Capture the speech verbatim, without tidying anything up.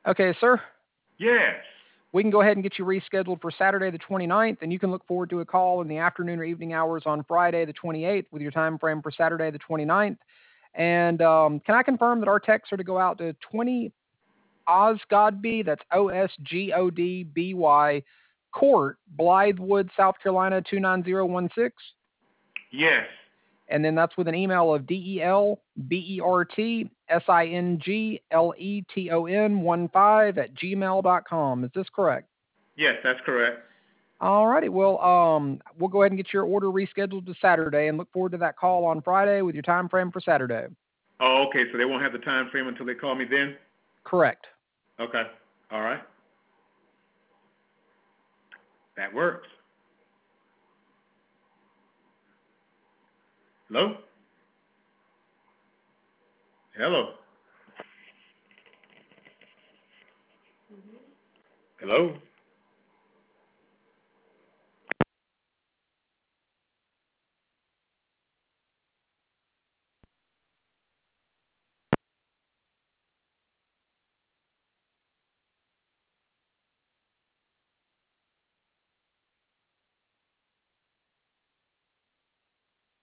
Okay, sir. Yes. We can go ahead and get you rescheduled for Saturday the twenty-ninth, and you can look forward to a call in the afternoon or evening hours on Friday the twenty-eighth with your time frame for Saturday the twenty-ninth. And um, can I confirm that our texts are to go out to twenty Osgodby, that's O S G O D B Y, Court, Blythewood, South Carolina, two nine zero one six? Yes. And then that's with an email of D E L B E R T S I N G L E T O N one five at gmail dot com. Is this correct? Yes, that's correct. All righty. Well, um, we'll go ahead and get your order rescheduled to Saturday and look forward to that call on Friday with your time frame for Saturday. Oh, okay. So they won't have the time frame until they call me then? Correct. Okay. All right. That works. Hello? Hello? Hello?